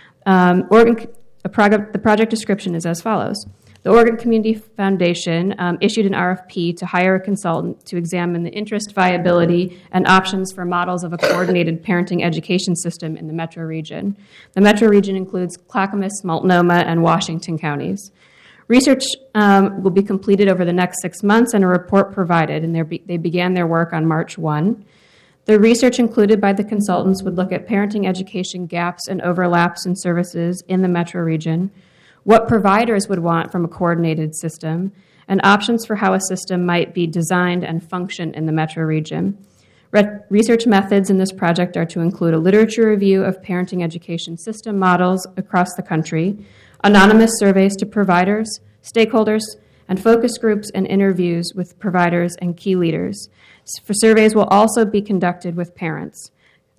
The project description is as follows. The Oregon Community Foundation issued an RFP to hire a consultant to examine the interest, viability, and options for models of a coordinated parenting education system in the metro region. The metro region includes Clackamas, Multnomah, and Washington counties. Research will be completed over the next 6 months and a report provided, and they began their work on March 1. The research included by the consultants would look at parenting education gaps and overlaps in services in the metro region, what providers would want from a coordinated system, and options for how a system might be designed and function in the metro region. Research methods in this project are to include a literature review of parenting education system models across the country, anonymous surveys to providers, stakeholders, and focus groups and interviews with providers and key leaders. Surveys will also be conducted with parents.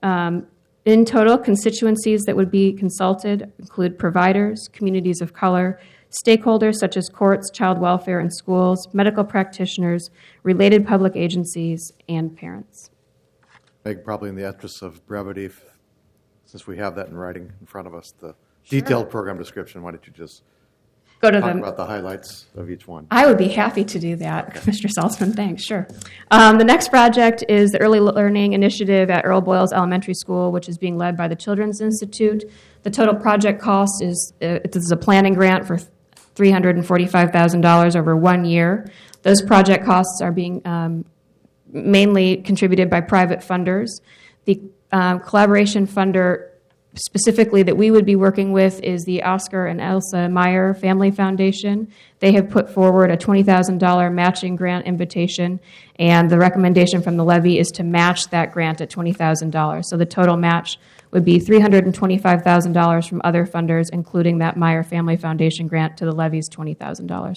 In total, constituencies that would be consulted include providers, communities of color, stakeholders such as courts, child welfare, and schools, medical practitioners, related public agencies, and parents. Meg, probably in the interest of brevity, since we have that in writing in front of us, the detailed program description, why don't you just talk about the highlights of each one? I would be happy to do that, Mr. Saltzman. Thanks, sure. The next project is the Early Learning Initiative at Earl Boyles Elementary School, which is being led by the Children's Institute. The total project cost is a planning grant for $345,000 over 1 year. Those project costs are being mainly contributed by private funders. The collaboration funder specifically that we would be working with is the Oscar and Elsa Meyer Family Foundation. They have put forward a $20,000 matching grant invitation, and the recommendation from the levy is to match that grant at $20,000. So the total match would be $325,000 from other funders, including that Meyer Family Foundation grant to the levy's $20,000.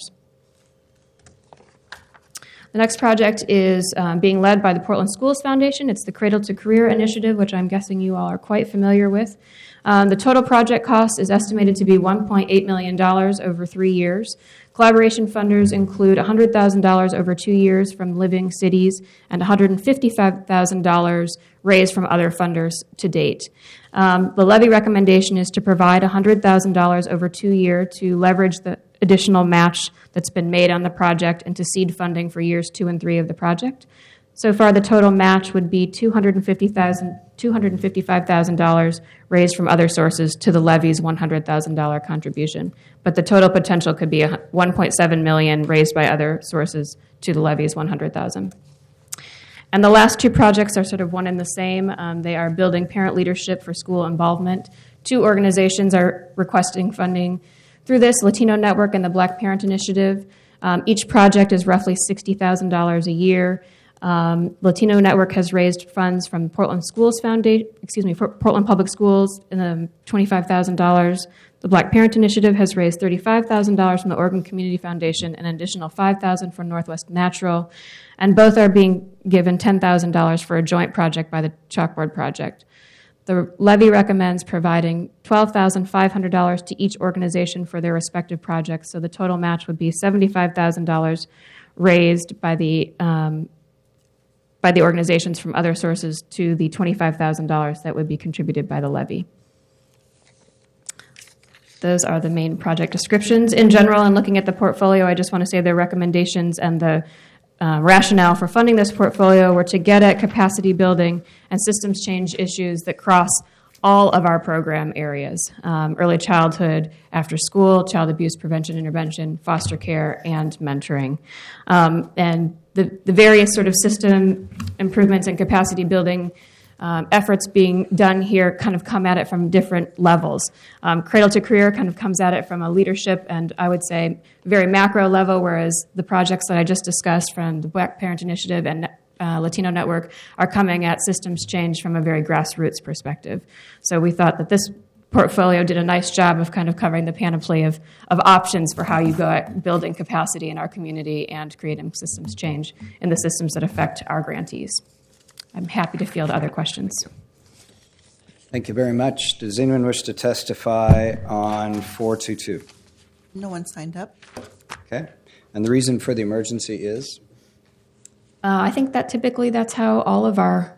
The next project is being led by the Portland Schools Foundation. It's the Cradle to Career Initiative, which I'm guessing you all are quite familiar with. The total project cost is estimated to be $1.8 million over 3 years. Collaboration funders include $100,000 over 2 years from Living Cities and $155,000 raised from other funders to date. The levy recommendation is to provide $100,000 over 2 years to leverage the additional match that's been made on the project and to seed funding for years 2 and 3 of the project. So far, the total match would be $255,000 raised from other sources to the levy's $100,000 contribution. But the total potential could be $1.7 million raised by other sources to the levy's $100,000. And the last two projects are sort of one and the same. They are building parent leadership for school involvement. Two organizations are requesting funding through this, Latino Network and the Black Parent Initiative. Each project is roughly $60,000 a year. Latino Network has raised funds from Portland Portland Public Schools in the $25,000. The Black Parent Initiative has raised $35,000 from the Oregon Community Foundation and an additional $5,000 from Northwest Natural, and both are being given $10,000 for a joint project by the Chalkboard Project. The levy recommends providing $12,500 to each organization for their respective projects, so the total match would be $75,000 raised by the organizations from other sources to the $25,000 that would be contributed by the levy. Those are the main project descriptions. In general, and looking at the portfolio, I just want to say the recommendations and the rationale for funding this portfolio were to get at capacity building and systems change issues that cross all of our program areas: early childhood, after school, child abuse prevention intervention, foster care, and mentoring. And the various sort of system improvements and capacity building efforts being done here kind of come at it from different levels. Cradle to Career kind of comes at it from a leadership and I would say very macro level, whereas the projects that I just discussed from the Black Parent Initiative and Latino Network are coming at systems change from a very grassroots perspective. So we thought that this portfolio did a nice job of kind of covering the panoply of options for how you go at building capacity in our community and creating systems change in the systems that affect our grantees. I'm happy to field other questions. Thank you very much. Does anyone wish to testify on 422? No one signed up. Okay. And the reason for the emergency is? I think that typically that's how all of our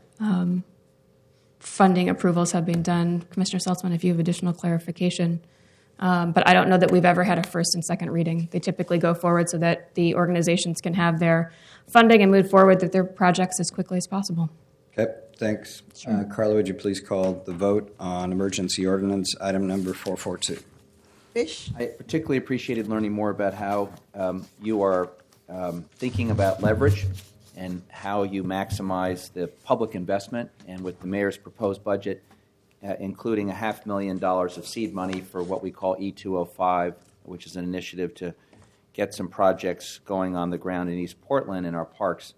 funding approvals have been done. Commissioner Saltzman, if you have additional clarification. But I don't know that we've ever had a first and second reading. They typically go forward so that the organizations can have their funding and move forward with their projects as quickly as possible. Okay, thanks. Sure. Carla, would you please call the vote on emergency ordinance item number 442? Fish? I particularly appreciated learning more about how you are thinking about leverage and how you maximize the public investment, and with the mayor's proposed budget, including $500,000 of seed money for what we call E205, which is an initiative to get some projects going on the ground in East Portland in our parks.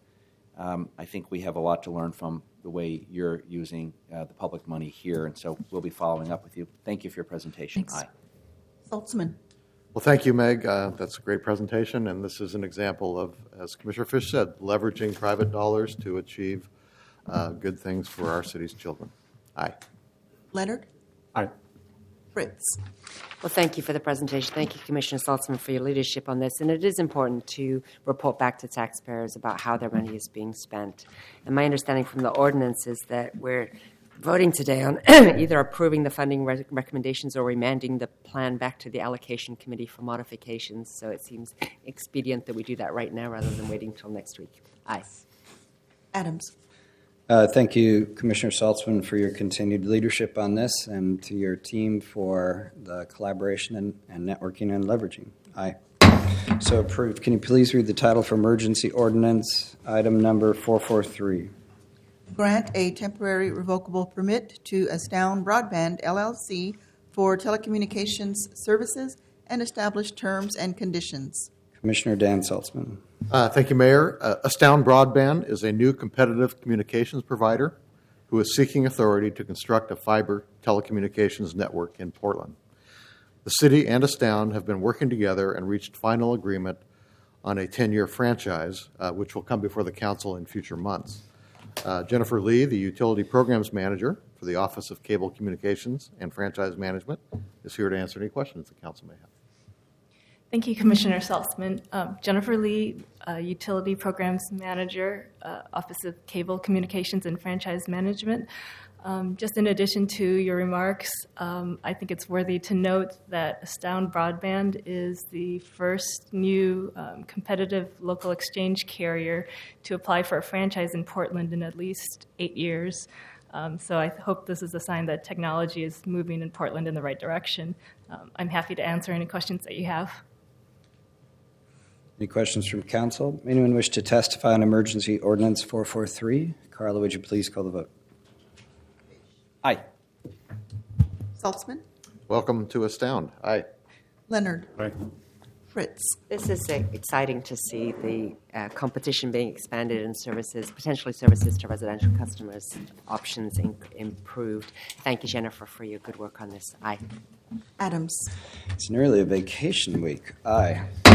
I think we have a lot to learn from the way you're using the public money here, and so we'll be following up with you. Thank you for your presentation. Thanks. Aye. Saltzman. Well, thank you, Meg. That's a great presentation, and this is an example of, as Commissioner Fish said, leveraging private dollars to achieve good things for our city's children. Aye. Leonard? Aye. Fritz? Well, thank you for the presentation. Thank you, Commissioner Saltzman, for your leadership on this. And it is important to report back to taxpayers about how their money is being spent. And my understanding from the ordinance is that we're voting today on either approving the funding recommendations or remanding the plan back to the allocation committee for modifications. So it seems expedient that we do that right now rather than waiting until next week. Aye. Adams? Thank you, Commissioner Saltzman, for your continued leadership on this, and to your team for the collaboration and networking and leveraging. Aye. So approved. Can you please read the title for emergency ordinance, item number 443? Grant a temporary revocable permit to Astound Broadband, LLC, for telecommunications services and establish terms and conditions. Commissioner Dan Saltzman. Thank you, Mayor. Astound Broadband is a new competitive communications provider who is seeking authority to construct a fiber telecommunications network in Portland. The city and Astound have been working together and reached final agreement on a 10-year franchise, which will come before the council in future months. Jennifer Lee, the Utility Programs Manager for the Office of Cable Communications and Franchise Management, is here to answer any questions the council may have. Thank you, Commissioner Saltzman. Jennifer Lee, Utility Programs Manager, Office of Cable Communications and Franchise Management. Just in addition to your remarks, I think it's worthy to note that Astound Broadband is the first new competitive local exchange carrier to apply for a franchise in Portland in at least 8 years. So I hope this is a sign that technology is moving in Portland in the right direction. I'm happy to answer any questions that you have. Any questions from council? Anyone wish to testify on emergency ordinance 443? Carla, would you please call the vote? Aye. Saltzman? Welcome to Astound. Aye. Leonard? Aye. Fritz? This is exciting to see the competition being expanded and services, potentially services to residential customers, options improved. Thank you, Jennifer, for your good work on this. Aye. Adams? It's nearly a vacation week. Aye.